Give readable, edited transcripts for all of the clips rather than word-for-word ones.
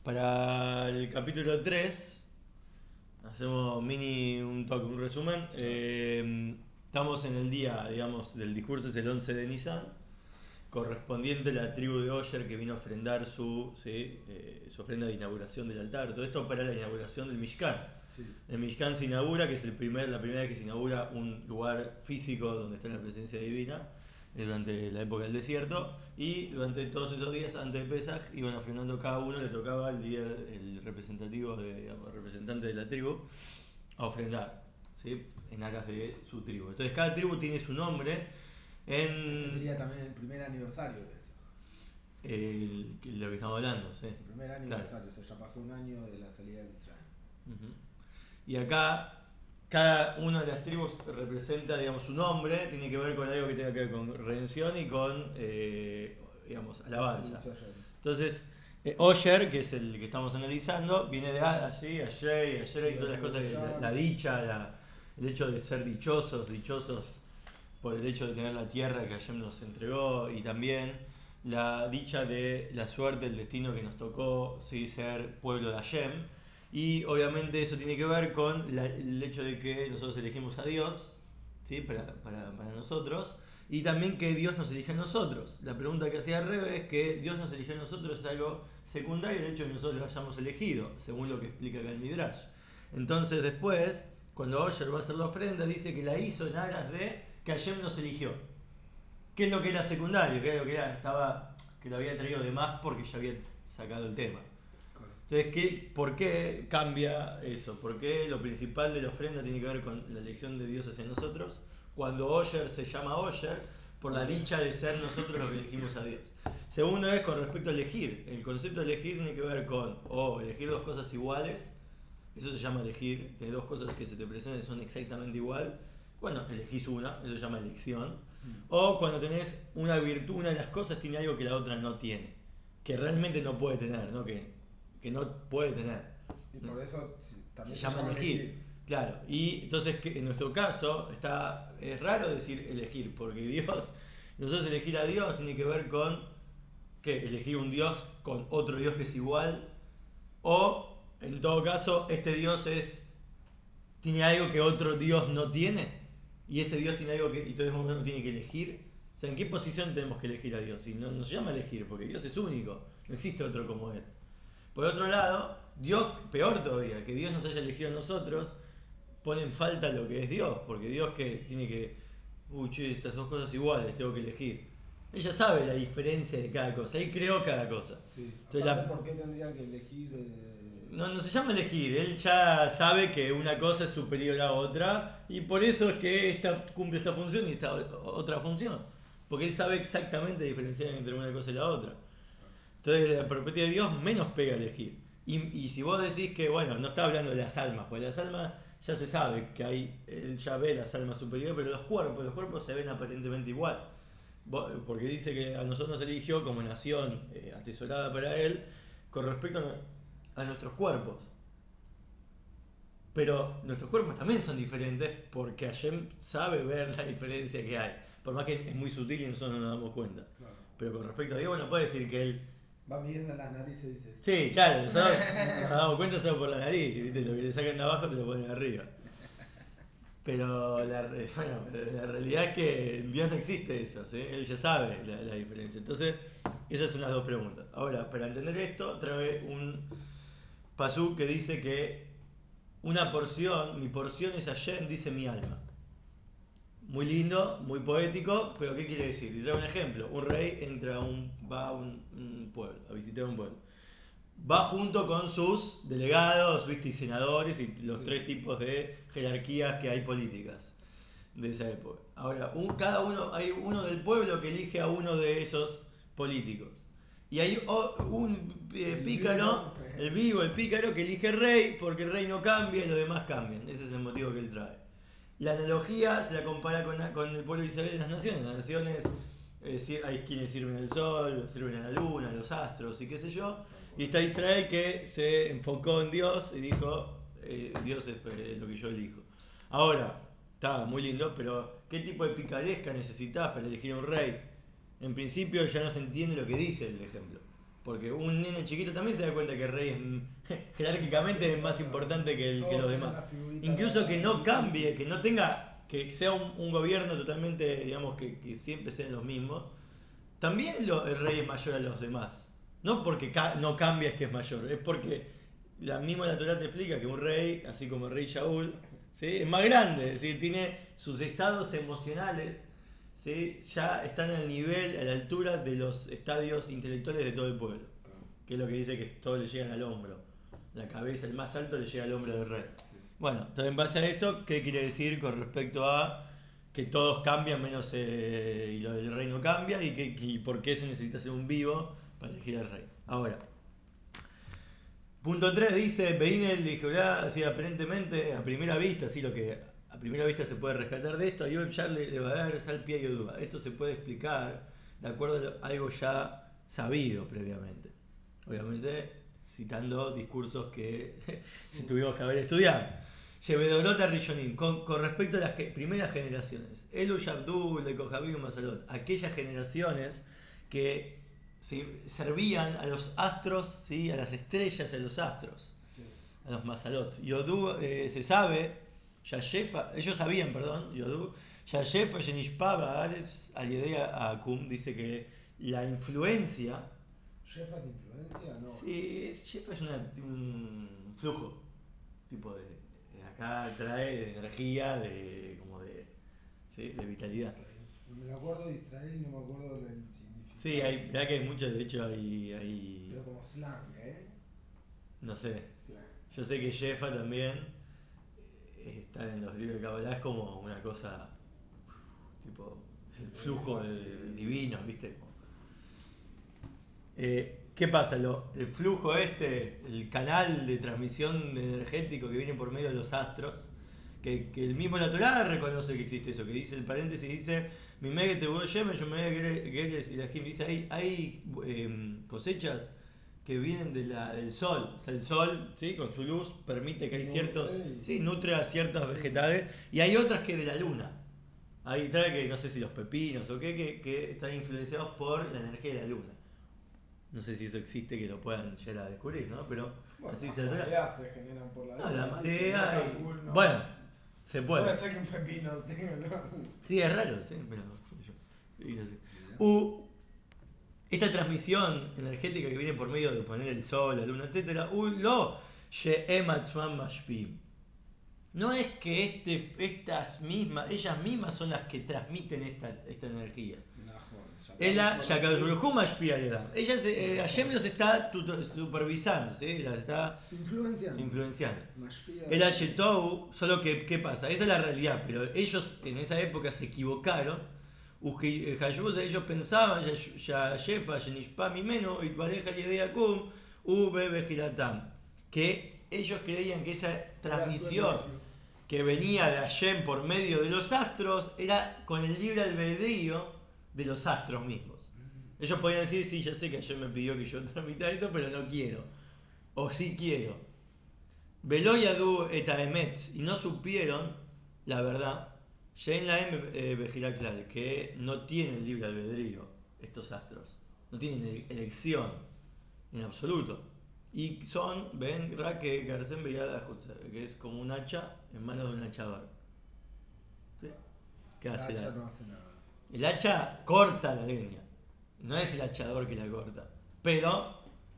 Para el capítulo 3 hacemos un resumen. Estamos en el día, digamos, del discurso, es el 11 de Nisan, correspondiente a la tribu de Oyer que vino a ofrendar su ofrenda de inauguración del altar. Todo esto para la inauguración del Mishkan. Sí. El Mishkan se inaugura, que es la primera vez que se inaugura un lugar físico donde está la presencia divina, durante la época del desierto. Y durante todos esos días antes de Pesaj iban ofrendando cada uno, le tocaba el líder, el representativo, digamos, representante de la tribu, a ofrendar, ¿sí? En aras de su tribu. Entonces cada tribu tiene su nombre Este en sería también el primer aniversario de eso. lo que estamos hablando, ¿sí? El primer Claro. aniversario, o sea, ya pasó un año de la salida de Mitzrayim. Ujú. Y acá cada una de las tribus representa, digamos, su nombre, tiene que ver con algo que tenga que ver con redención y con, digamos, Sí, alabanza. soy yo. Entonces, Osher, que es el que estamos analizando, viene de allí, Ashrei, y Digo, todas las de cosas, la Ollán. dicha, el hecho de ser dichosos, dichosos por el hecho de tener la tierra que Hashem nos entregó y también la dicha de la suerte, el destino que nos tocó, ¿sí? Ser pueblo de Hashem. Y obviamente eso tiene que ver con el hecho de que nosotros elegimos a Dios, ¿sí? Para nosotros, y también que Dios nos elige a nosotros. La pregunta que hacía Rebe es que Dios nos eligió a nosotros es algo secundario, el hecho de que nosotros lo hayamos elegido, según lo que explica acá el Midrash. Entonces después, cuando Osher va a hacer la ofrenda, dice que la hizo en aras de que Hashem nos eligió. ¿Qué es lo que era secundario? ¿Qué es lo que que lo había traído de más porque ya había sacado el tema? Correcto. Entonces, ¿por qué cambia eso? ¿Por qué lo principal de la ofrenda tiene que ver con la elección de Dios hacia nosotros? Cuando Oyer se llama Oyer, por la dicha de ser nosotros los que elegimos a Dios. Segundo es con respecto a elegir. El concepto de elegir tiene que ver con o elegir dos cosas iguales, eso se llama elegir, tenés dos cosas que se te presentan y son exactamente igual. Bueno, elegís una, eso se llama elección. Mm. O cuando tenés una virtud, una de las cosas tiene algo que la otra no tiene, que realmente no puede tener, ¿no? Que no puede tener. Y por eso Se también se llama llama elegir. elegir. Claro, y entonces en nuestro caso es raro decir elegir, porque Dios, nosotros elegir a Dios tiene que ver con que elegir un Dios con otro Dios que es igual, o en todo caso este Dios tiene algo que otro Dios no tiene, y ese Dios tiene algo que entonces uno tiene que elegir. O sea, ¿en qué posición tenemos que elegir a Dios? Y no se llama elegir, porque Dios es único, no existe otro como Él. Por otro lado, Dios, peor todavía, que Dios nos haya elegido a nosotros, pone en falta lo que es Dios, porque Dios que tiene que, uy, che, estas dos cosas iguales, tengo que elegir. Ella sabe la diferencia de cada cosa, Él creó cada cosa. Sí. Entonces Aparte, ¿por qué tendría que elegir? no se llama elegir, Él ya sabe que una cosa es superior a otra y por eso es que esta cumple esta función y esta otra función. Porque Él sabe exactamente diferenciar entre una cosa y la otra. Entonces, la perspectiva de Dios menos pega a elegir. Y si vos decís que, bueno, no está hablando de las almas, pues las almas ya se sabe que hay, él ya ve las almas superiores, pero los cuerpos se ven aparentemente igual. Porque dice que a nosotros nos eligió como nación atesorada para él con respecto a nuestros cuerpos. Pero nuestros cuerpos también son diferentes porque Hashem sabe ver la diferencia que hay. Por más que es muy sutil y nosotros no nos damos cuenta. Claro. Pero con respecto a Dios, bueno, puede decir que él. Va midiendo las narices y dice esto. Sí, claro, nosotros nos damos cuenta solo por la nariz, ¿viste? Lo que le sacan de abajo te lo ponen arriba. Pero bueno, la realidad es que en Dios no existe eso, ¿sí? Él ya sabe la diferencia. Entonces, esas son las dos preguntas. Ahora, para entender esto, trae un pasú que dice que una porción, mi porción es Hashem, dice mi alma. Muy lindo, muy poético, pero ¿qué quiere decir? Y trae un ejemplo. Un rey va a un pueblo, a visitar un pueblo. Va junto con sus delegados, ¿viste? Y senadores y los Sí. tres tipos de jerarquías que hay políticas de esa época. Ahora, cada uno, hay uno del pueblo que elige a uno de esos políticos. Y hay un El pícaro, vivo. el pícaro que elige rey porque el rey no cambia y los demás cambian. Ese es el motivo que él trae. La analogía se la compara con el pueblo de Israel de las naciones. Las naciones, hay quienes sirven al sol, sirven a la luna, a los astros y qué sé yo. Tal Y cual. está Israel que se enfocó en Dios y dijo, Dios es lo que yo elijo. Ahora, está muy lindo, pero ¿qué tipo de picaresca necesitas para elegir un rey? En principio ya no se entiende lo que dice el ejemplo. Porque un nene chiquito también se da cuenta que el rey jerárquicamente es más importante que los Todos tienen demás. la figurita, Incluso que no el cambie, príncipe. que no tenga, que sea un gobierno totalmente, digamos, que siempre sean los mismos. También el rey es mayor a los demás. No porque no cambia es que es mayor, es porque la misma naturaleza te explica que un rey, así como el rey Shaul, ¿sí? Es más grande, es decir, tiene sus estados emocionales, ¿sí? Ya están al nivel, a la altura de los estadios intelectuales de todo el pueblo. Claro. Que es lo que dice que todos le llegan al hombro. La cabeza, el más alto, le llega al hombro del rey. Sí. Bueno, entonces en base a eso, ¿qué quiere decir con respecto a que todos cambian menos y lo del rey no cambia y por qué se necesita ser un vivo para elegir al rey? Ahora, punto 3 dice, Beinel de Jehová, así aparentemente, a primera vista, así lo que a primera vista se puede rescatar de esto, a Yob le va a dar sal pie y duda. Esto se puede explicar de acuerdo a algo ya sabido previamente. Obviamente, citando discursos que si tuvimos que haber estudiado. Llevedorota Rishonim, con respecto a las primeras generaciones. Elu Yabdu, Le Kohabim Masalot, aquellas generaciones que servían a los astros, ¿sí? A las estrellas, a los astros, Sí. a los Masalot. Yodú se sabe, Yashefa, ellos sabían, perdón, Yodú, Yashefa Yenishpaba Alex Aliedea Akum, dice que la influencia. ¿Jefas influencia? No. Sí, Shefa es un flujo, tipo de acá trae energía, ¿sí? De vitalidad. Me acuerdo de Israel y no me acuerdo del Sí, significado. mirá que hay muchos, de hecho Pero como slang, ¿eh? no sé, Slang. yo sé que Shefa también está en los libros de Kabbalah, es como una cosa, tipo, es el flujo de divinos, ¿viste? ¿Qué pasa? El flujo el canal de transmisión energético que viene por medio de los astros, que el mismo natural reconoce que existe eso, que dice el paréntesis, dice, mi mega te voy a yo me y la Jim dice, hay cosechas que vienen del sol, o sea, el sol, ¿sí? Con su luz permite que hay ciertos, sí, nutre a ciertos vegetales, y hay otras que de la luna. Hay trae que no sé si los pepinos o qué, que están influenciados por la energía de la luna. No sé si eso existe que lo puedan llegar a descubrir, ¿no? Pero Bueno, así las se trata. mareas se generan por la No, la luna, así que no marea tan cool, ¿no? bueno, se Puede puede. ser que un pepino tenga, ¿no? Sí, es raro, sí, pero yo. Mira. U, esta transmisión energética que viene por medio de poner el sol, la luna, etcétera, lo she'em atzmam mashpim. No es que ellas mismas son las que transmiten esta energía. Ella, Ella Hashem los está supervisando, ¿sí? Las está Influenciando. influenciando. Mashpia. El Ashetou, solo que, ¿qué pasa? Esa es la realidad, pero ellos en esa época se equivocaron. Ellos pensaban, Yashefa, Yenishpa, Mimeno, Itbareja, Yedeakum, Ube, Giratam. Que ellos creían que esa transmisión que venía de Hashem por medio de los astros era con el libre albedrío de los astros mismos. Ellos podían decir, sí, ya sé que Hashem me pidió que yo transmita esto, pero no quiero. O sí quiero. Veloyadu etaemet, y no supieron la verdad. Shein laem Bejilaklal, que no tienen libre albedrío estos astros. No tienen elección en absoluto. Y son, ven, Rake Garcen Bellada que es como un hacha en manos de un hachador. ¿Sí? ¿Qué El hace hacha no hace nada. el hacha corta la leña. No es el hachador que la corta. Pero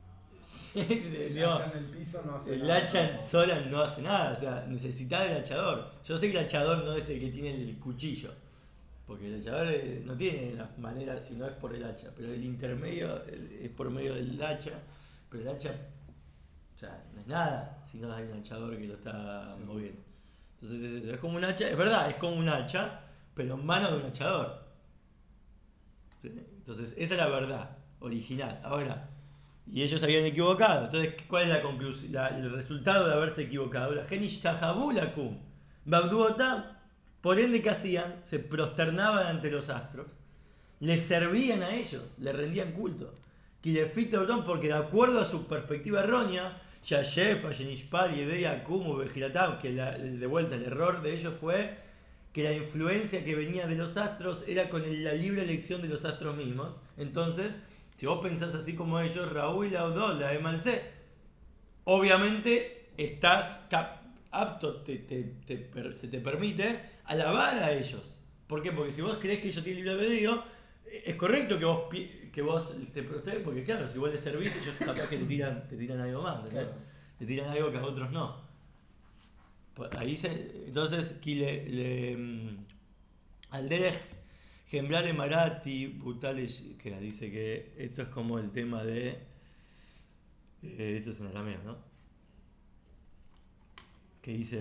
El no, hacha en el piso no hace el nada. hacha sola no hace nada. O sea, necesita del hachador. Yo sé que el hachador no es el que tiene el cuchillo. Porque el hachador no tiene la manera, si no es por el hacha. Pero el intermedio es por medio del hacha. Pero el hacha, o sea, no es nada si no hay un hachador que lo está moviendo. Entonces es como un hacha, es verdad, es como un hacha, pero en manos de un hachador. ¿Sí? Entonces, esa es la verdad original. Ahora, y ellos se habían equivocado. Entonces, ¿cuál es la conclusión? El resultado de haberse equivocado. La genish tahabulakum. Babduotam. Por ende, ¿qué hacían? Se prosternaban ante los astros. Les servían a ellos. Les rendían culto. Kilefitotón, porque de acuerdo a su perspectiva errónea, Yashef, Yenishpal, Yedea, Kumu, Vejiratam, que de vuelta el error de ellos fue que la influencia que venía de los astros era con la libre elección de los astros mismos. Entonces, Si vos pensás así como ellos, Raúl Laudó, la MLC, obviamente estás apto, se te permite alabar a ellos. ¿Por qué? Porque si vos crees que ellos tienen libre albedrío, es correcto que vos te proteges, porque claro, si vos les servís, ellos capaz que te tiran algo más, ¿entendés? Claro. Te tiran algo que a otros no. Entonces, al derech Gembrale Marati, Butales, que dice que esto es como el tema de. Esto es en arameo, ¿no? Que dice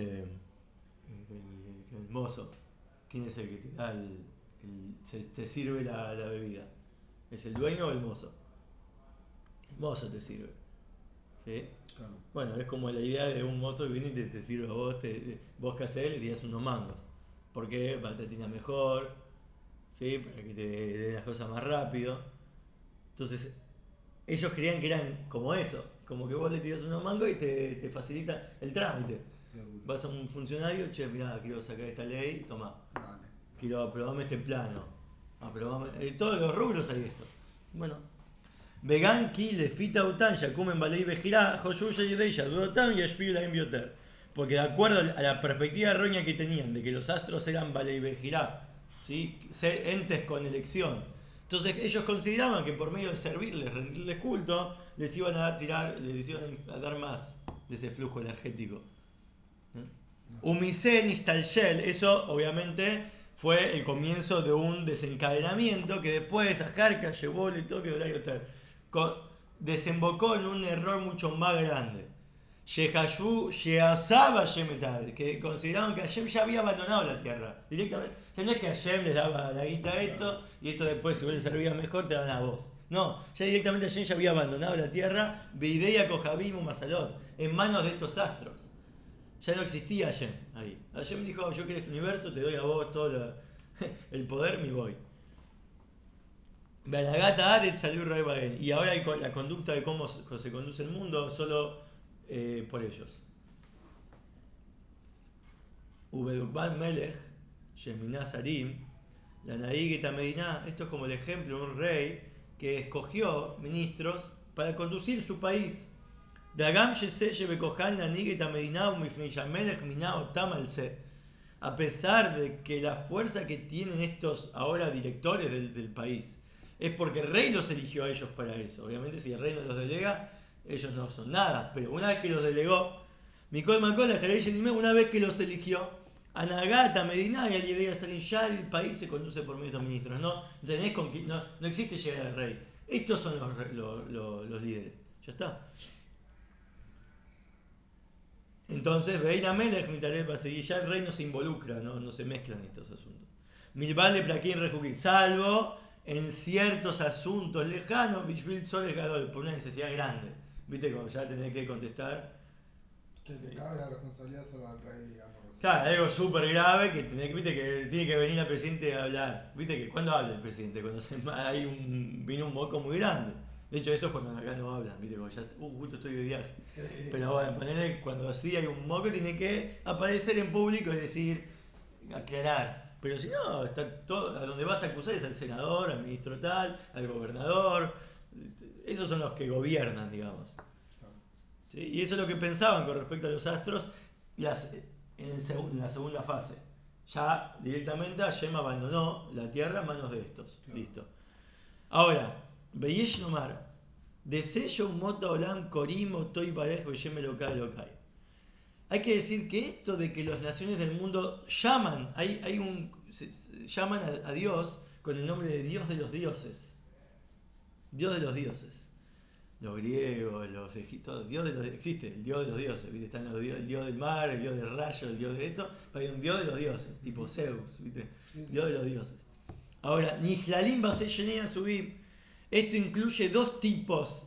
el mozo, ¿quién es el que te da te sirve la bebida? ¿Es el dueño o el mozo? El mozo te sirve, ¿sí? Claro. Bueno, es como la idea de un mozo que viene y te sirve a vos, vos que hacés, le tirás unos mangos. ¿Por qué? Para que te atienda mejor, ¿sí? Para que te den las cosas más rápido. Entonces, ellos creían que eran como eso, como que vos le tirás unos mangos y te facilita el trámite. Seguro. Vas a un funcionario, che, mirá, quiero sacar esta ley, toma, Dale. quiero aprobarme este plano, aprobarme, todos los rubros hay esto. Bueno, vegan ki lefita utan, yakumen balei bejirá, joyuya y deya, durotan y ashpir la envioter. Porque de acuerdo a la perspectiva errónea que tenían de que los astros eran balei bejirá, ¿sí? Ser entes con elección. Entonces ellos consideraban que por medio de servirles, rendirles culto, les iban a tirar, les iban a dar más de ese flujo energético. Umisen Istalshel, eso obviamente fue el comienzo de un desencadenamiento que después Ajarca llevó y todo que desembocó en un error mucho más grande. Yehayú Sheazaba Shemetal, que consideraban que Hashem ya había abandonado la tierra. Directamente. Ya no es que Hashem les daba la guita a esto y esto después, si vos les servías mejor, te daban a vos. No, ya directamente Hashem ya había abandonado la tierra, Beideya Kohabim Masalot, en manos de estos astros. Ya no existía Hashem ahí. Hashem dijo, yo quiero este universo, te doy a vos todo el poder, me voy. Belagata Aret salió Rebael. Y ahora hay la conducta de cómo se conduce el mundo solo por ellos. Ubedukban Melech, Sheminah Sarim, la Naigueta Medina, esto es como el ejemplo de un rey que escogió ministros para conducir su país. Dagam Sheseye Bekohan la Naigueta Medina, Umifnei Yamelech Minao Tamalse. A pesar de que la fuerza que tienen estos ahora directores del país es porque el rey los eligió a ellos para eso. Obviamente si el rey no los delega, ellos no son nada. Pero una vez que los delegó, Mikol Makola, una vez que los eligió, Anagata, Medina y Aliedea Salim, ya el país se conduce por medio de estos ministros. No existe llegar al rey. Estos son los líderes. Ya está. Entonces, Beina Melech, Mitaré va a seguir. Ya el rey no se involucra, no se mezclan estos asuntos. Milvale Plaquín Rejuquín, salvo en ciertos asuntos lejanos, Bishvil Soles Gadol, por una necesidad grande. ¿Viste? Cuando ya tenés que contestar. Que le cabe la responsabilidad solo al rey, digamos. Claro, algo súper grave que, viste, que tiene que venir el presidente a hablar. Viste que cuando habla el presidente, cuando viene un moco muy grande. De hecho, eso es cuando acá no hablan, viste, cuando ya, justo estoy de viaje. Sí. Pero bueno, ponerle, cuando así hay un moco, tiene que aparecer en público y decir, aclarar. Pero si no, está todo, a donde vas a acusar es al senador, al ministro tal, al gobernador. Esos son los que gobiernan, digamos. Claro. ¿Sí? Y eso es lo que pensaban con respecto a los astros en la segunda fase. Ya directamente Hashem abandonó la tierra en manos de estos. Claro. Listo. Ahora, Beyesh Nomar, de sello Mota Olam Korimo Toy Barej Beyem Elokai. Hay que decir que esto de que las naciones del mundo llaman, llaman a Dios con el nombre de Dios de los dioses. Dios de los dioses. Los griegos, los egipcios, existe el dios de los dioses, ¿viste? Están el dios del mar, el dios del rayo, el dios de esto, pero hay un dios de los dioses, tipo Zeus, ¿viste? Sí, sí. Dios de los dioses. Ahora, Nihlalim Baseyenia Subim, esto incluye dos tipos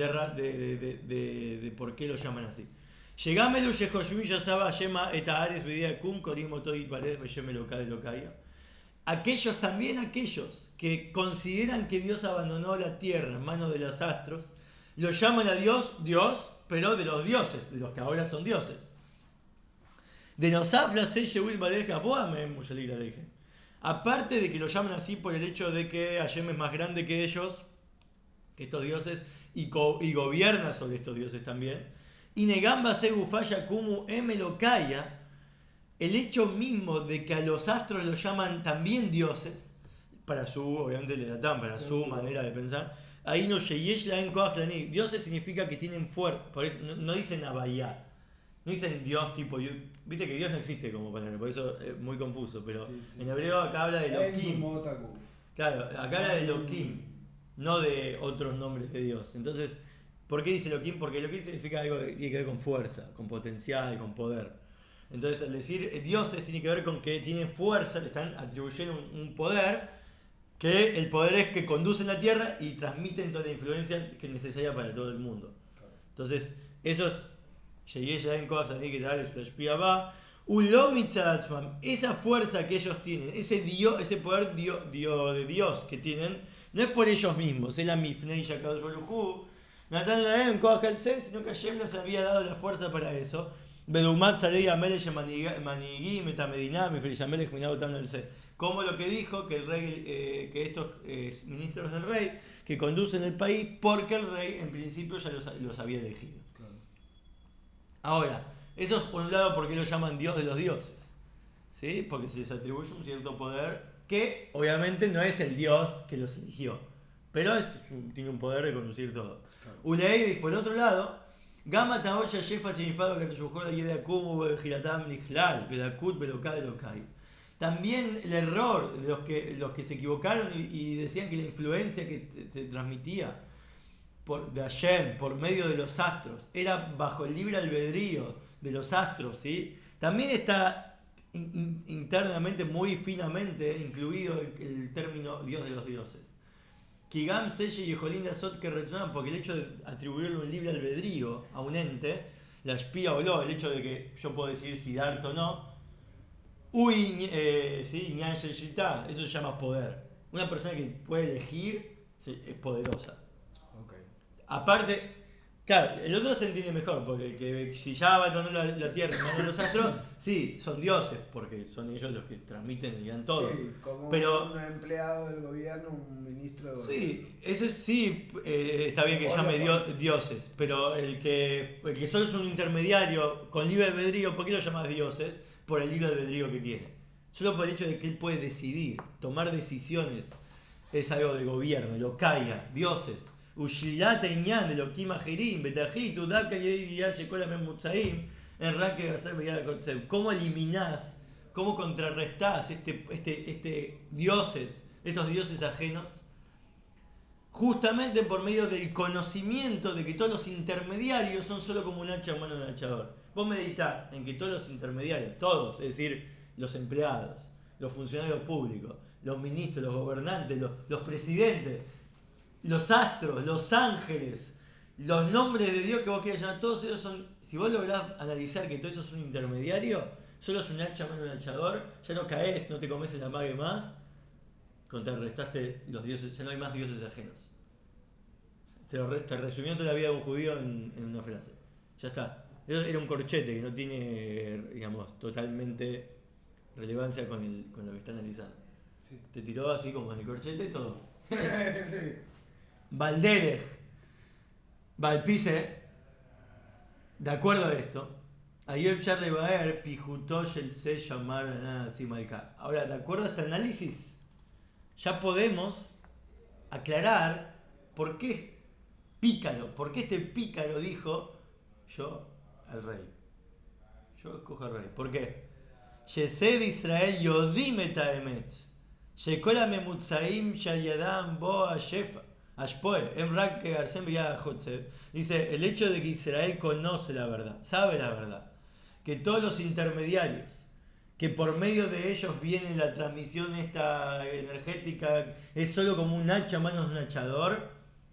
de por qué lo llaman así. Llegámelo Yehoshmi Yosaba Yema Etahares Vidia Kun Korimo Toit Baler Beyemelo Kade Lokaya. Aquellos que consideran que Dios abandonó la tierra en manos de los astros, lo llaman a Dios, Dios, pero de los dioses, de los que ahora son dioses. De los aflas se Will Badeka Boame Mushalila le dije. Aparte de que lo llaman así por el hecho de que Hashem es más grande que ellos, que estos dioses, y gobierna sobre estos dioses también. Y Negamba Segufaya Kumu Emelokaya, el hecho mismo de que a los astros los llaman también dioses, para su, obviamente le dan, para su Seguro. manera de pensar, ahí no Sheyesh Laen Koach Lani. Dioses significa que tienen fuerza, por eso no dicen Abayá, no dicen Dios tipo, viste que Dios no existe como palabra, por eso es muy confuso, pero Sí, sí, en sí. hebreo acá habla de En Elohim. Motakuf. Claro, acá habla de Elohim, no de otros nombres de Dios. Entonces, ¿por qué dice Elohim? Porque Elohim significa algo que tiene que ver con fuerza, con potencial, con poder. Entonces, al decir dioses tiene que ver con que tiene fuerza, le están atribuyendo un poder, que el poder es que conducen la tierra y transmiten toda la influencia que es necesaria para todo el mundo. Claro. Entonces, esos llegué ya en cosas que tal, va. Ulomitzatman, esa fuerza que ellos tienen, ese poder de Dios que tienen, no es por ellos mismos, es la Mifnei Shakadosh Baruchu. Natán Laem, Koach Sen, sino que Hashem les había dado la fuerza para eso. Bedumat Salei Amelech Manigim, Metamedinam, Mifreyamelech Minao Tam Nalse. Como lo que dijo que el rey, que estos ministros del rey, que conducen el país, porque el rey en principio ya los había elegido. Claro. Ahora, eso es por un lado porque lo llaman Dios de los dioses, ¿sí? Porque se les atribuye un cierto poder que obviamente no es el Dios que los eligió, pero tiene un poder de conducir todo. Claro. Uleidis, por otro lado, Gama Taoya Shefa Chenispado que te buscó la idea como Giratam Nijlal, Bedakut Belokai Lokai. También el error de los que se equivocaron y decían que la influencia que se transmitía de Hashem por medio de los astros era bajo el libre albedrío de los astros, ¿sí? También está internamente, muy finamente incluido el término Dios de los dioses. Kigam, Seye y Jolinda Sot que resonan porque el hecho de atribuirle un libre albedrío a un ente, la espía o no, el hecho de que yo puedo decidir si darte o no, uy, sí, eso se llama poder. Una persona que puede elegir es poderosa. Ok. Aparte, claro, el otro se entiende mejor, porque el que si ya abandonó la tierra y mandó los astros, sí, son dioses, porque son ellos los que transmiten y dan todo. Sí, como un Pero empleado del gobierno, un ministro de gobierno. sí, eso sí está bien que Vos llame lo pon- dioses, pero el que solo es un intermediario con libre albedrío, ¿por qué lo llamas dioses? Por el libre albedrío que tiene. Solo por el hecho de que él puede decidir, tomar decisiones, es algo de gobierno, lo caiga, dioses. Ushilata Iñan, de lo Kima Jerim, Betajit, Udaka y Shekola Memutzaim, en Raque hacer ¿cómo eliminás, cómo contrarrestás estos dioses ajenos? Justamente por medio del conocimiento de que todos los intermediarios son solo como un hacha en mano de un hachador. Vos meditás en que todos los intermediarios, todos, es decir, los empleados, los funcionarios públicos, los ministros, los gobernantes, los presidentes, los astros, los ángeles, los nombres de Dios que vos quieras llamar, todos ellos son, si vos lográs analizar que todo eso es un intermediario, solo es un hacha en mano de un hachador, ya no caes, no te comes el amague más, contrarrestaste los dioses, ya no hay más dioses ajenos. Te resumió toda la vida de un judío en una frase. Ya está. Era un corchete que no tiene, digamos, totalmente relevancia con lo que está analizando. Sí. Te tiró así como en el corchete todo. Sí. Valderech, Valpise, de acuerdo a esto, Ayub Charle Baer, Pijutosh el se llamar a nada así Malkaf. Ahora, de acuerdo a este análisis, ya podemos aclarar por qué por qué este pícaro dijo yo al rey. Yo escojo al rey. ¿Por qué? Yesed Israel yodim et haemet. שכל הממוצעים שעל ידם בו השפוe, הם רק גרסם ביד החוצב. Dice, el hecho de que Israel conoce la verdad, sabe la verdad, que todos los intermediarios, que por medio de ellos viene la transmisión esta energética, es solo como un hacha a manos de un hachador,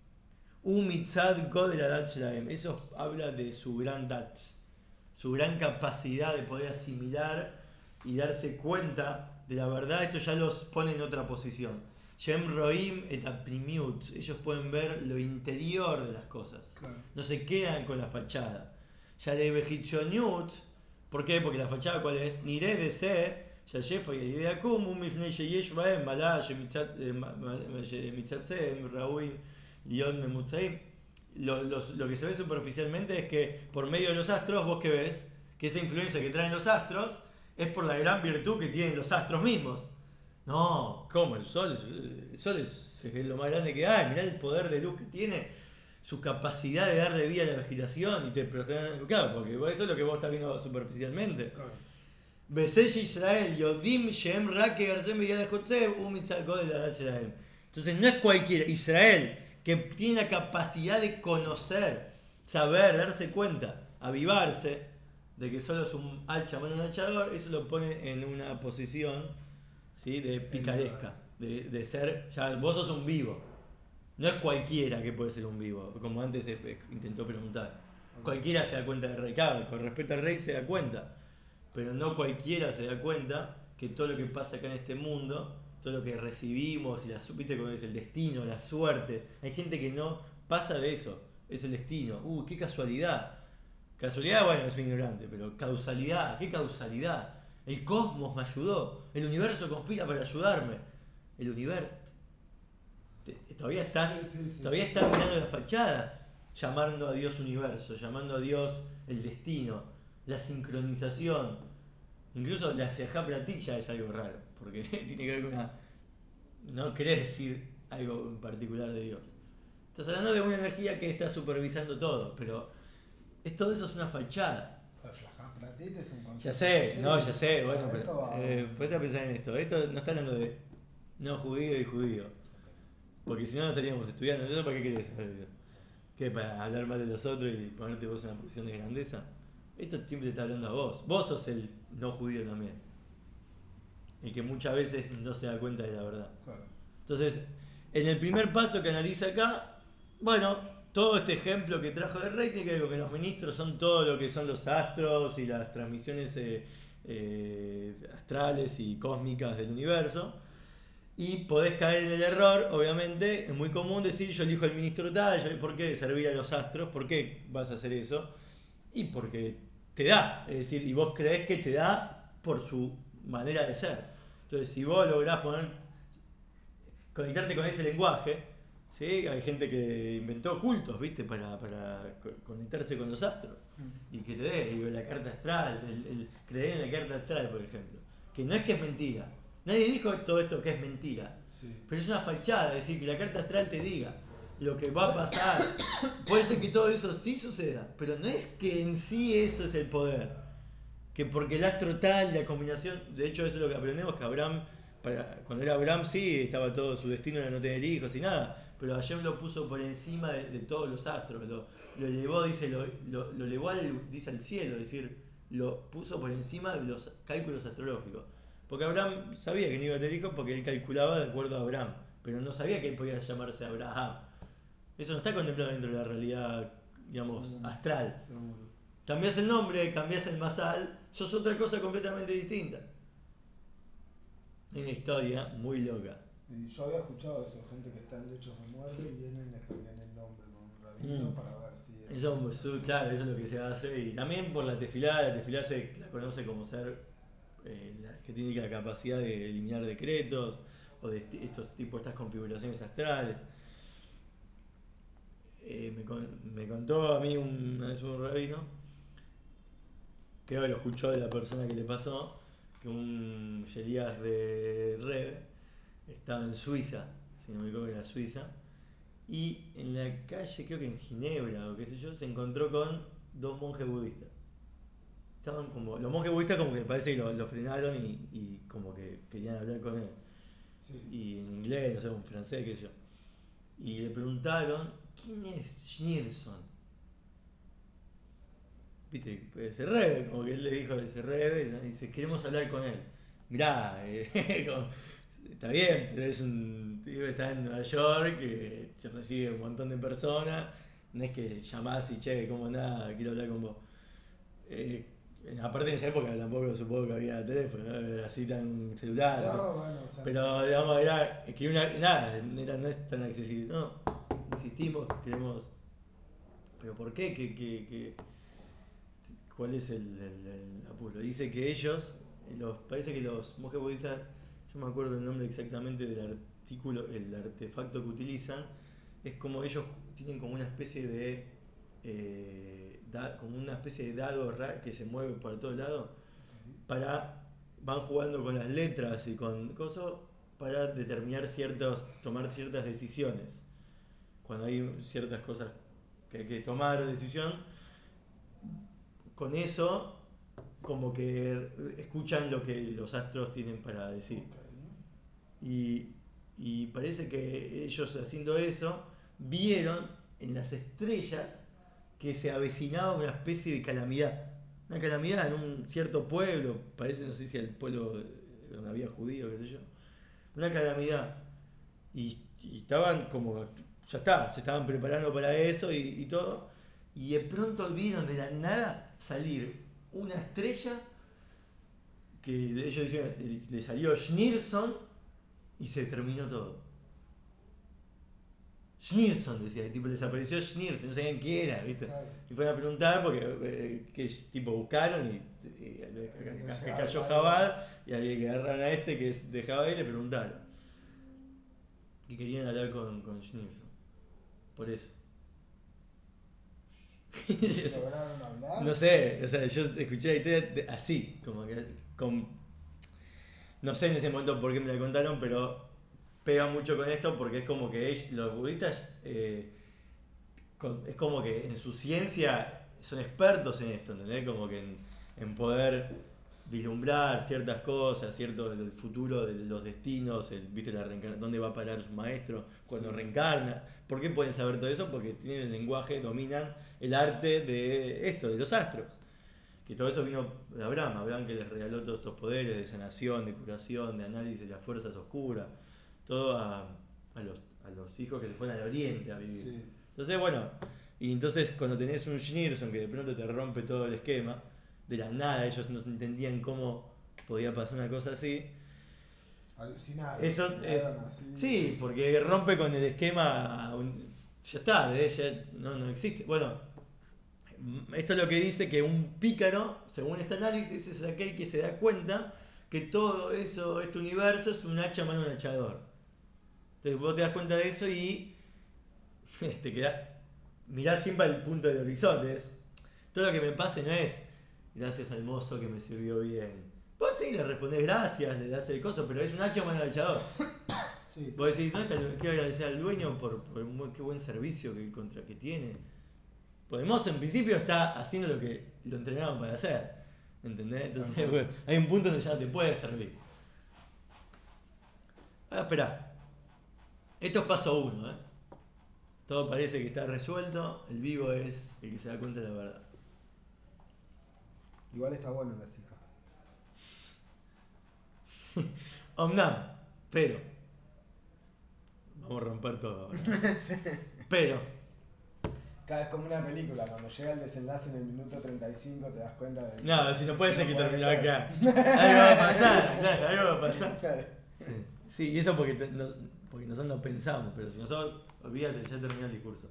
Umitzad Godeladat Shelaem. Eso habla de su gran dat, su gran capacidad de poder asimilar y darse cuenta de la verdad. Esto ya los pone en otra posición. Shem Roim et aprimiut. Ellos pueden ver lo interior de las cosas. Claro. No se quedan con la fachada. Yarebehichoniut. ¿Por qué? Porque la fachada, ¿cuál es? Nire de se. Yayefa y el idea común. Mifnei sheyesh baem. Malá. Shemitzatzeem. Raúim. Yod Memutzaim. Lo que se ve superficialmente es que por medio de los astros, vos que ves, que esa influencia que traen los astros es por la gran virtud que tienen los astros mismos. No, ¿cómo? El sol es lo más grande que hay. Mirá el poder de luz que tiene, su capacidad de darle vida a la vegetación. Claro, porque esto es lo que vos estás viendo superficialmente. Claro. Besesh Israel, Yodim Shem Rake Garzem Beyad Jotzev, Umitzal Kodel Adal Shelahem. Entonces no es cualquiera. Israel, que tiene la capacidad de conocer, saber, darse cuenta, avivarse de que solo es un hacha, mano un hachador, eso lo pone en una posición, ¿sí?, de picaresca, de ser, ya vos sos un vivo. No es cualquiera que puede ser un vivo, como antes se intentó preguntar. Cualquiera se da cuenta del rey, claro, con respecto al rey se da cuenta, pero no cualquiera se da cuenta que todo lo que pasa acá en este mundo, todo lo que recibimos y viste cómo es el destino, la suerte, hay gente que no pasa de eso, es el destino. Qué casualidad. Casualidad, bueno, es un ignorante, pero causalidad, ¿qué causalidad? El cosmos me ayudó, el universo conspira para ayudarme. El universo, todavía estás, Sí, sí, sí. todavía estás mirando la fachada, llamando a Dios universo, llamando a Dios el destino, la sincronización. Incluso la Shehá Platilla es algo raro, porque tiene que ver con una. No querés decir algo en particular de Dios. Estás hablando de una energía que está supervisando todo, pero todo eso es una fachada. Pero Shahar Pratit es un Ya concepto sé, no, ya específico. sé, bueno, Ya pero eso va ponete a pensar en esto. Esto no está hablando de no judío y judío, porque si no, no estaríamos estudiando. ¿Eso para qué querés saber eso? ¿Qué? ¿Para hablar mal de los otros y ponerte vos en una posición de grandeza? Esto siempre te está hablando a vos. Vos sos el no judío también. El que muchas veces no se da cuenta de la verdad. Claro. Entonces, en el primer paso que analiza acá, bueno, todo este ejemplo que trajo de Rey tiene que ver con que los ministros son todo lo que son los astros y las transmisiones astrales y cósmicas del universo. Y podés caer en el error, obviamente, es muy común decir yo elijo el ministro tal, ¿por qué servir a los astros? ¿Por qué vas a hacer eso? Y porque te da, es decir, y vos creés que te da por su manera de ser. Entonces, si vos lográs conectarte con ese lenguaje, ¿sí? Hay gente que inventó cultos, ¿viste? Para conectarse con los astros. Y que te dé, digo, la carta astral, creer en la carta astral, por ejemplo. Que es mentira. Nadie dijo todo esto que es mentira. Sí. Pero es una fachada, es decir, que la carta astral te diga lo que va a pasar. Puede ser que todo eso sí suceda, pero no es que en sí eso es el poder. Que porque el astro tal, la combinación, de hecho eso es lo que aprendemos, que Abraham, cuando era Abraham sí, estaba todo su destino era no tener hijos y nada, pero Hashem lo puso por encima de todos los astros, lo elevó, dice, lo elevó dice, al cielo, es decir, lo puso por encima de los cálculos astrológicos. Porque Abraham sabía que no iba a tener hijos porque él calculaba de acuerdo a Abraham, pero no sabía que él podía llamarse Abraham. Eso no está contemplado dentro de la realidad, digamos, Seguro. astral. Seguro. Cambias el nombre, cambias el masal, sos otra cosa completamente distinta. Es una historia muy loca. Y yo había escuchado eso, gente que está en lechos de muerte y vienen y les cambian el nombre con un rabino Mm. para ver si eso Eso, pasa. claro, eso es lo que se hace. Y también por la tefilá se la conoce como ser que tiene la capacidad de eliminar decretos o de estos tipos, estas configuraciones astrales. Me contó a mí una vez un rabino, que lo escuchó de la persona que le pasó, que un Elías de Rebe estaba en Suiza, si no me equivoco era Suiza, y en la calle, creo que en Ginebra o qué sé yo, se encontró con dos monjes budistas. Estaban como, los monjes budistas como que parece que lo frenaron y como que querían hablar con él. Sí. Y en inglés, no sé, en francés, qué sé yo. Y le preguntaron, ¿quién es Schneerson? Viste, ese rebe, como que él le dijo ese rebe, ¿no? Y dice, queremos hablar con él. Mirá, está bien, pero es un tío que está en Nueva York, que se recibe un montón de personas, no es que llamás y che, como nada, quiero hablar con vos. Eh, Aparte en esa época tampoco supongo que había teléfono, ¿no? Era así tan celular, ¿no? No, bueno, o sea, Pero digamos, era que nada, no es tan accesible. No, insistimos, queremos. ¿Pero por qué? ¿Cuál es el apuro? Dice que ellos, parece que los monjes budistas, yo me acuerdo el nombre exactamente del artículo, el artefacto que utilizan, es como ellos tienen como una especie de como una especie de dado que se mueve por todos lados Ok. para van jugando con las letras y con cosas para determinar tomar ciertas decisiones. Cuando hay ciertas cosas que hay que tomar decisión, con eso como que escuchan lo que los astros tienen para decir. Ok. Y, y parece que ellos haciendo eso vieron en las estrellas que se avecinaba una especie de calamidad. Una calamidad en un cierto pueblo, parece, no sé si el pueblo donde había judíos, qué sé yo. Una calamidad. Y estaban como, ya está, se estaban preparando para eso y todo. Y de pronto vieron de la nada salir una estrella que ellos decían, le salió Schneerson y se terminó todo. Schneerson decía, y tipo les apareció Schneerson, no sabían qué era, ¿viste? Claro. Y fueron a preguntar porque que tipo buscaron Entonces que cayó algo. Jabal y ahí que agarraron a este que es de Jabal y le preguntaron. Y querían hablar con Schneerson. Por eso. ¿Y lograron No hablar? sé, o sea, yo escuché la historia así, como que con, no sé en ese momento por qué me la contaron, pero pega mucho con esto porque es como que los budistas es como que en su ciencia son expertos en esto, ¿entendés? Como que en poder vislumbrar ciertas cosas, cierto el futuro de los destinos, ¿viste? Dónde va a parar su maestro cuando Sí. reencarna. ¿Por qué pueden saber todo eso? Porque tienen el lenguaje, dominan el arte de esto, de los astros. Que todo eso vino de Abraham, Abraham que les regaló todos estos poderes de sanación, de curación, de análisis de las fuerzas oscuras, todo a los hijos que se fueron al oriente a vivir. Sí. Entonces, bueno, y entonces cuando tenés un Schneerson que de pronto te rompe todo el esquema, de la nada ellos no entendían cómo podía pasar una cosa así. Alucinaron, Eso es. quedaron así. Sí, porque rompe con el esquema. Ya está, ya no existe. Bueno, esto es lo que dice que un pícaro, según este análisis, es aquel que se da cuenta que todo eso, este universo, es un hacha mano un hachador. Entonces vos te das cuenta de eso y te quedás. Mirás siempre al punto del horizonte. Todo lo que me pase no es gracias al mozo que me sirvió bien. Vos sí le respondés gracias, le das el coso, pero es un hacha mano un hachador. Sí. Vos decís, no, quiero agradecer al dueño por qué buen servicio que tiene. Podemos en principio está haciendo lo que lo entrenaron para hacer. ¿Entendés? Tal Entonces, cual. bueno, hay un punto donde ya no te puede servir. Ah, espera. Esto es paso uno, ¿eh? Todo parece que está resuelto. El vivo es el que se da cuenta de la verdad. Igual está bueno las hijas. Omnam. Pero. Vamos a romper todo ahora. Pero. Cada es como una película, cuando llega el desenlace en el minuto 35 te das cuenta de No, si no puede ser no que puede termine ser. acá. Algo va a pasar, claro, algo va a pasar. Claro. Sí, sí, y eso porque nosotros no pensamos, pero si nosotros, olvídate, ya terminó el discurso.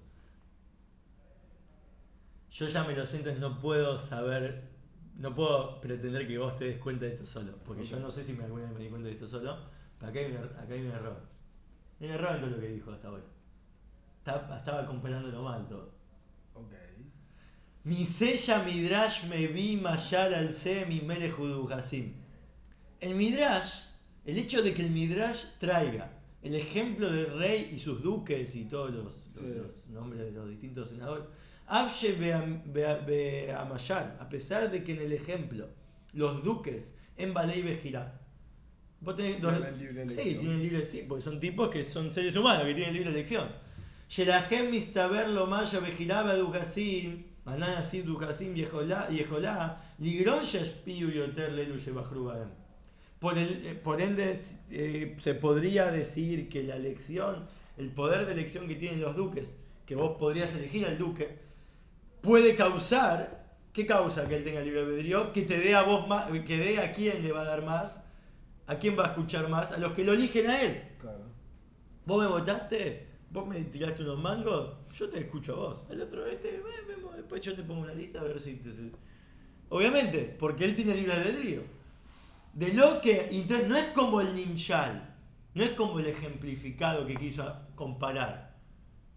Yo ya me lo siento, no puedo saber, no puedo pretender que vos te des cuenta de esto solo, porque Ok. yo no sé si alguna vez me di cuenta de esto solo, pero acá hay un error. Hay un error en todo lo que dijo hasta ahora. Estaba comparándolo mal todo. Ok. Misella Midrash me vi mayal al se mi melejudu hasim. El Midrash, el hecho de que el Midrash traiga el ejemplo del rey y sus duques y todos Sí. los nombres de los distintos senadores, Abshe Beamayal, a pesar de que en el ejemplo los duques en Balei Bejirá, vos tenés Tienen libre sí, elección. tienen libre, sí, porque son tipos que son seres humanos que tienen libre elección. Shelahem Mistaber Lomaya Bejirá Badukasim, Manan Asib Dukasim Yeholá, Ligron Yashpiu Yoter Lelu Shebajrubaem. Por ende, se podría decir que la elección, el poder de elección que tienen los duques, que vos podrías elegir al duque, puede causar, ¿qué causa que él tenga libre albedrío? Que te dé a vos más, que dé a quién le va a dar más, a quién va a escuchar más, a los que lo eligen a él. Claro. Vos me votaste, vos me tiraste unos mangos, yo te escucho a vos. El otro, después yo te pongo una lista a ver si te. Obviamente, porque él tiene libre albedrío. De lo que. Entonces no es como el ninjal, no es como el ejemplificado que quiso comparar.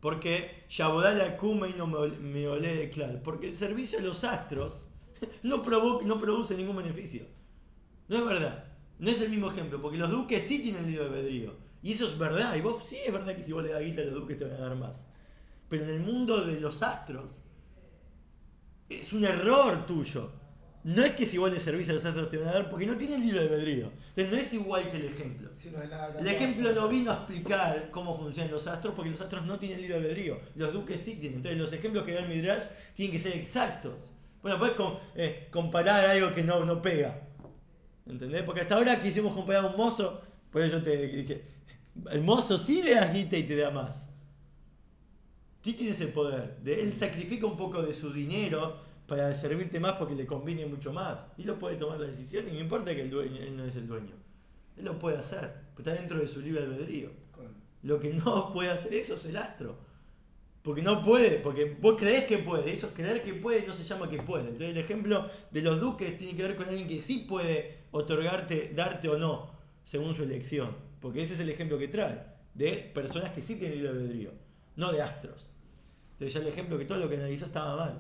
Porque Yabodá la Kuma y no me olé claro. Porque el servicio a los astros no produce ningún beneficio. No es verdad. No es el mismo ejemplo. Porque los duques sí tienen libre albedrío. Y eso es verdad. Y vos sí es verdad que si vos le das guita a los duques te van a dar más. Pero en el mundo de los astros es un error tuyo. No es que si vos le servís a los astros te van a dar, porque no tienen libre albedrío. Entonces no es igual que el ejemplo. Si no hay nada que El pueda ejemplo hacer. no vino a explicar cómo funcionan los astros, porque los astros no tienen libre albedrío. Los duques sí tienen. Entonces los ejemplos que da el Midrash tienen que ser exactos. Bueno, puedes comparar algo que no pega. ¿Entendés? Porque hasta ahora quisimos comparar a un mozo, por eso yo te dije, el mozo sí le das guita y te da más. Sí tiene ese poder. Él sacrifica un poco de su dinero para servirte más porque le conviene mucho más. Y lo puede tomar la decisión y no importa que él no es el dueño. Él lo puede hacer, pero está dentro de su libre albedrío. Lo que no puede hacer eso es el astro. Porque no puede, porque vos creés que puede. Eso, creer que puede no se llama que puede. Entonces el ejemplo de los duques tiene que ver con alguien que sí puede otorgarte, darte o no, según su elección. Porque ese es el ejemplo que trae. De personas que sí tienen libre albedrío, no de astros. Entonces ya el ejemplo que todo lo que analizó estaba mal.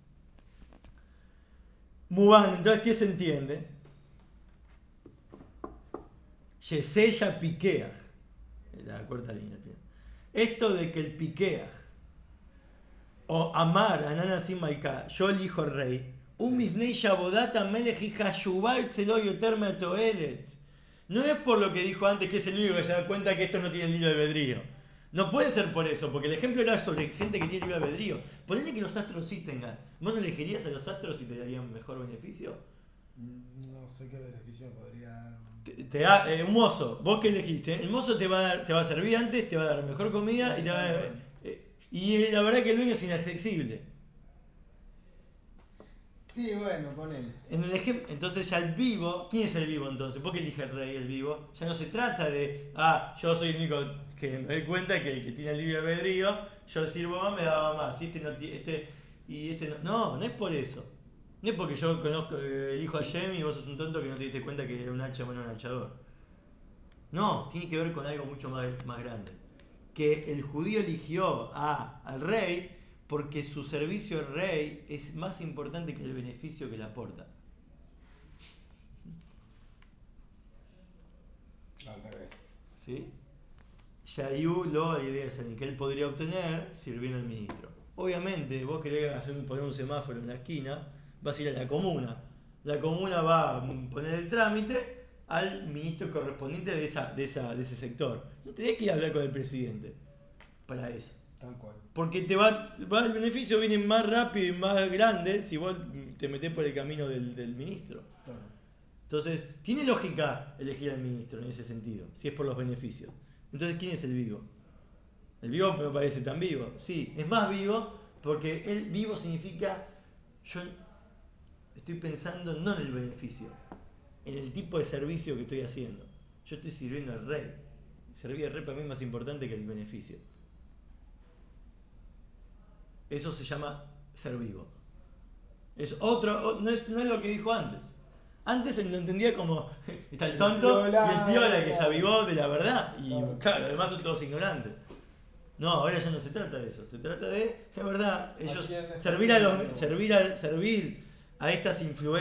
Mubán, entonces, ¿qué se entiende? Yesella piqueaj. La cuarta línea al final. Esto de que el piqueaj o amar ananasim maika, yo elijo rey, un mifnei shabodata melech y hashubal selo yoter toelet. No es por lo que dijo antes que es el único que se da cuenta que esto no tiene libre albedrío. No puede ser por eso, porque el ejemplo era sobre gente que tiene libre albedrío. Ponele que los astros sí tengan. ¿Vos no elegirías a los astros si te darían mejor beneficio? No sé qué beneficio podría dar. Te da un mozo, vos qué elegiste, el mozo te va a servir antes, te va a dar mejor comida Sí, y te va a, tal cual. y la verdad que el dueño es inaccesible. Sí, bueno, ponele. En el ejemplo, entonces ya el vivo, ¿quién es el vivo entonces? ¿Por qué elige el rey el vivo? Ya no se trata de, yo soy el único que me doy cuenta que el que tiene el libre albedrío, yo sirvo más, me daba más. Y este no y este no. No, no es por eso. No es porque yo conozco, elijo a Jem y vos sos un tonto que no te diste cuenta que era un hacha menos un hachador. No, tiene que ver con algo mucho más grande. Que el judío eligió al rey porque su servicio al rey es más importante que el beneficio que le aporta. Al revés. ¿Sí? Yayu lo la idea es que él podría obtener sirviendo al ministro. Obviamente, vos querés poner un semáforo en la esquina, vas a ir a la comuna. La comuna va a poner el trámite al ministro correspondiente de ese sector. No tenés que ir a hablar con el presidente para eso. Tal cual. Porque el beneficio viene más rápido y más grande si vos te metés por el camino del ministro. Claro. Entonces, tiene lógica elegir al ministro en ese sentido, si es por los beneficios. Entonces, ¿quién es el vivo? El vivo me parece tan vivo. Sí, es más vivo porque el vivo significa yo estoy pensando no en el beneficio, en el tipo de servicio que estoy haciendo. Yo estoy sirviendo al rey. Servir al rey para mí es más importante que el beneficio. Eso se llama ser vivo. Es otro, no es lo que dijo antes. Antes se lo entendía como está el tonto y el piola que se avivó de la verdad. Y claro, además son todos ignorantes. No, ahora ya no se trata de eso. Se trata de, es verdad, ellos servir a estas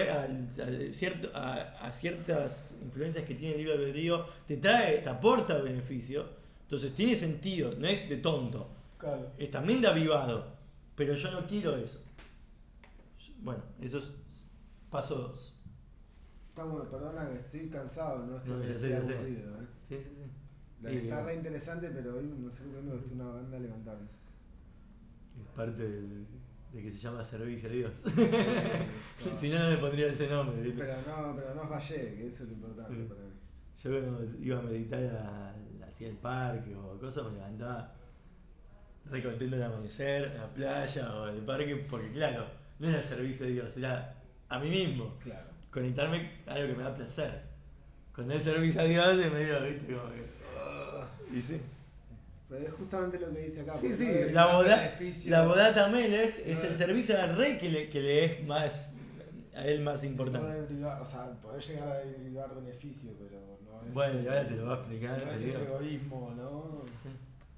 a ciertas influencias que tiene el libre albedrío, te aporta beneficio. Entonces tiene sentido, no es de tonto. Claro. Es también de avivado. Pero yo no quiero eso. Bueno, eso es paso 2. Está bueno, perdona que estoy cansado, no es que No, me ya sé, esté ya sé. aburrido, ¿eh? Sí, sí, sí. Está Bueno, re interesante, pero hoy no sé por qué me gustó una banda a levantarme. es parte de que se llama servicio a Dios. Claro. Si no, no le pondría ese nombre. ¿Viste? Pero no fallé, que eso es lo importante Sí. para mí. Yo cuando iba a meditar hacia el parque o cosas, me levantaba re contento de amanecer, en la playa o en el parque, porque claro, no era el servicio de Dios, era a mí mismo. Claro. Conectarme a algo que me da placer. Cuando es servicio a Dios, es medio, viste, como que. Y sí. Pero es justamente lo que dice acá, Sí, porque no sí, derivar beneficio. la bodata Melech No, es el servicio al rey que le es más a él más no importante. derivar, o sea, poder llegar a derivar beneficio, pero no es. Bueno, y ahora te lo voy a explicar, No te es digo. ese egoísmo, ¿no? Sí.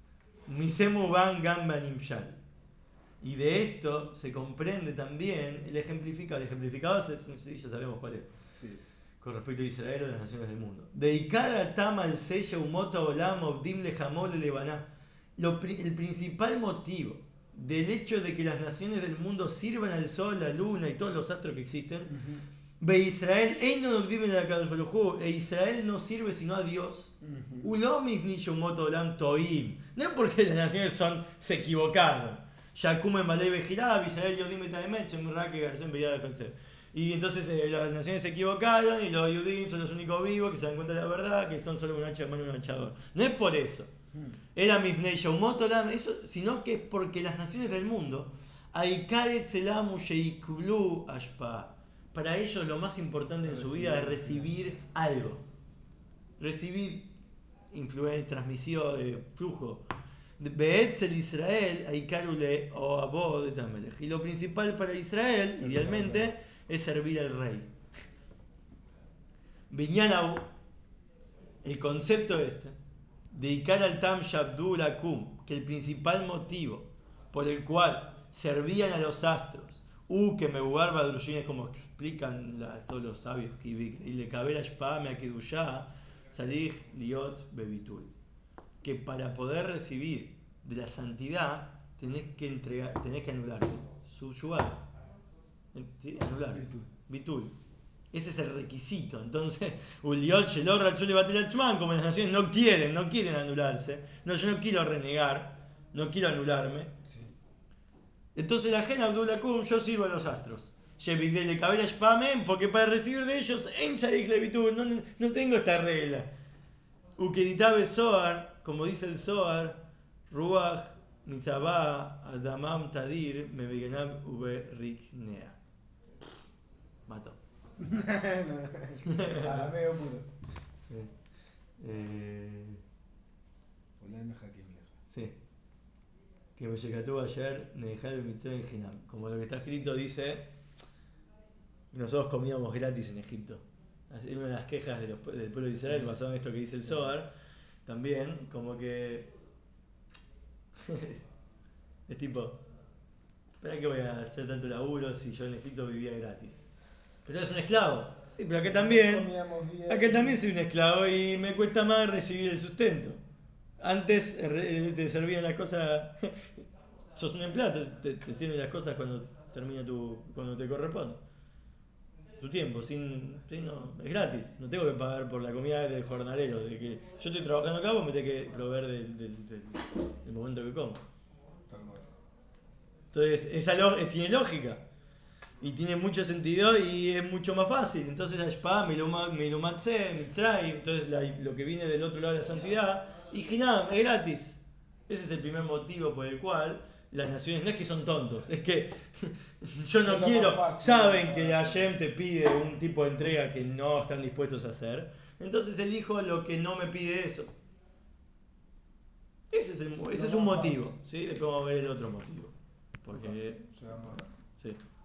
Misemu van gamba nimshal. Y de esto se comprende también el ejemplificado. El ejemplificado, ya sabemos cuál es. Sí. Con respecto a Israel o las naciones del mundo. Deikara tama al sella umota olam obdim lejamol levaná. El principal motivo del hecho de que las naciones del mundo sirvan al sol, la luna y todos los astros que existen, ve Israel, e Israel no sirve sino a Dios. Ulomis ni shumoto olam toim. No es porque las naciones se equivocaron. Yacume malay vejirab, Israel yodim etaemet, shemurrake garcen beyad de. Y entonces las naciones se equivocaron y los judíos son los únicos vivos que se dan cuenta de la verdad, que son solo un hacha de mano y un hachador. No es por eso. Era Mifnei Shaumotolam, eso, sino que es porque las naciones del mundo, Aikaret Selamu Sheiklu Ashpa, para ellos lo más importante en su vida es recibir algo. Recibir influencia, transmisión, flujo. Beetzel Israel, Aikarule o Abod Tamelech. Y lo principal para Israel, idealmente, es servir al rey. Binyanau, el concepto de Ikar al Tam Shabdul Akum, que el principal motivo por el cual servían a los astros, que me guarda es como explican todos los sabios, y le cabela Shpa me akeduyá, salih liot bebitul, que para poder recibir de la santidad tenés que anularte, subyugar, ¿sí? Anular, bitul. Ese es el requisito. Entonces, Uliot, Shelor, Rachul y Batilachman, como las naciones no quieren anularse. No, yo no quiero renegar, no quiero anularme. Sí. Entonces la gente Abdullah Kum, yo sirvo a los astros. Shevidele Kabela Shpamen, porque para recibir de ellos, en Sharik Levitud, no tengo esta regla. Ukeditabe Zohar, como dice el Zohar, Ruach, Misabá, Adamam Tadir, Mebegenab Ube Riknea. Mató. Arameo puro. Sí. Oleme Hakim Leja. Sí. Que me llegó ayer, Nejal el Mitzvah en Jinam. Como lo que está escrito dice, nosotros comíamos gratis en Egipto. Una de las quejas del pueblo de Israel, basado en esto que dice el Zohar, también, como que es tipo, ¿para qué voy a hacer tanto laburo si yo en Egipto vivía gratis? Pero eres un esclavo. Sí, pero acá también soy un esclavo y me cuesta más recibir el sustento. Antes te servían las cosas, sos un empleado, te sirven las cosas cuando cuando te corresponde. Tu tiempo, no, es gratis. No tengo que pagar por la comida del jornalero. De que yo estoy trabajando acá, vos me tenés que proveer del momento que como. Entonces, tiene lógica. Y tiene mucho sentido y es mucho más fácil. Entonces, Ashpa, Melumatse, Mitzray, entonces lo que viene del otro lado de la santidad, y Hinam, es gratis. Ese es el primer motivo por el cual las naciones no es que son tontos, es que yo no quiero, saben que Hashem te pide un tipo de entrega que no están dispuestos a hacer, entonces elijo lo que no me pide eso. Ese es un motivo, ¿sí? Después vamos a ver el otro motivo. Porque. Llegamos a Sí.